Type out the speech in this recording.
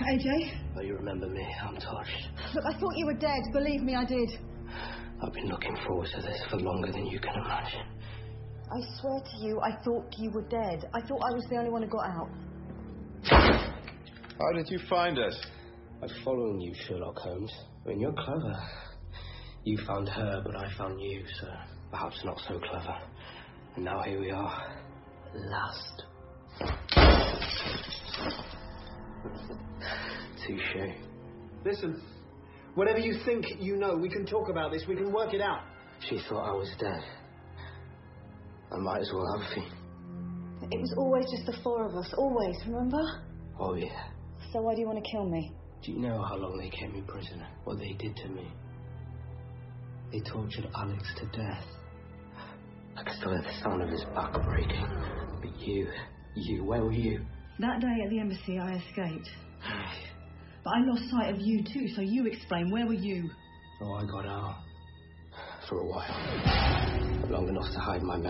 AJ? Oh, you remember me. I'm touched. Look, I thought you were dead. Believe me, I did. I've been looking forward to this for longer than you can imagine. I swear to you, I thought you were dead. I thought I was the only one who got out. How did you find us? I'm following you, Sherlock Holmes. I mean, you're clever. You found her, but I found you, so perhaps not so clever. And now here we are. Last. Touché. Listen, whatever you think you know, we can talk about this. We can work it out. She thought I was dead. I might as well have been. It was always just the four of us. Always, remember? Oh, yeah. So why do you want to kill me? Do you know how long they kept me prisoner? What they did to me? They tortured Alex to death. I could still hear the sound of his back breaking. But you, where were you? That day at the embassy, I escaped. But I lost sight of you too, so you explain. Where were you? Oh, I got out. For a while. Long enough to hide my